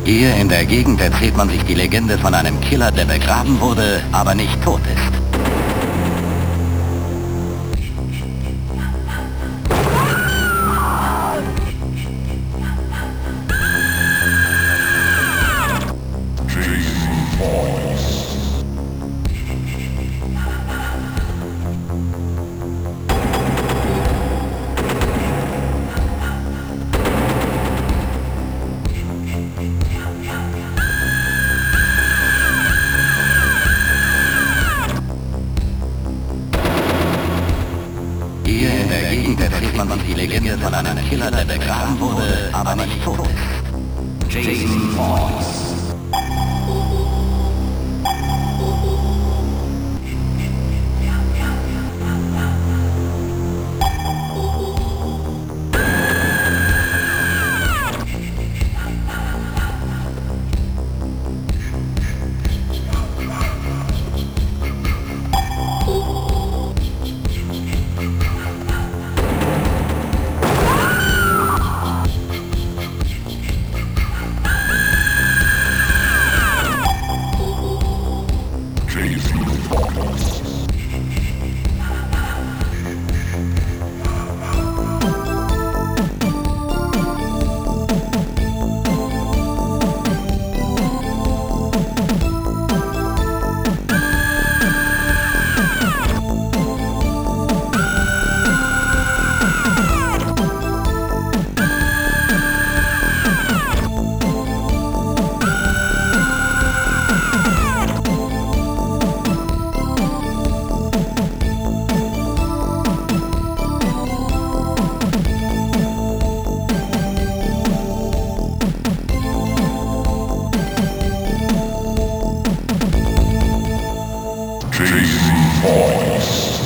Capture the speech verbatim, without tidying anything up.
Hier in der Gegend erzählt man sich die Legende von einem Killer, der begraben wurde, aber nicht tot ist. Hier in der Gegend erzählt man sich die Legende von einem Killer, der begraben wurde, aber nicht tot ist. Jason Voorhees. Jason Voorhees.